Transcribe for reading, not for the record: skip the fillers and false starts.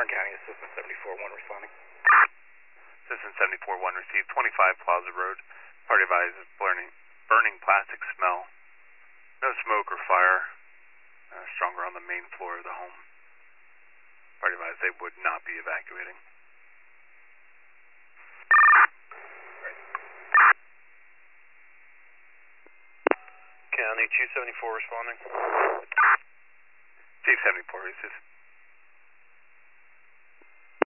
Warren County, Assistant 74-1 responding. Assistant 74-1 received 25 Plaza Road. Party advises burning plastic smell. No smoke or fire. Stronger on the main floor of the home. Party advised they would not be evacuating. County, Chief 74 responding. Chief 74,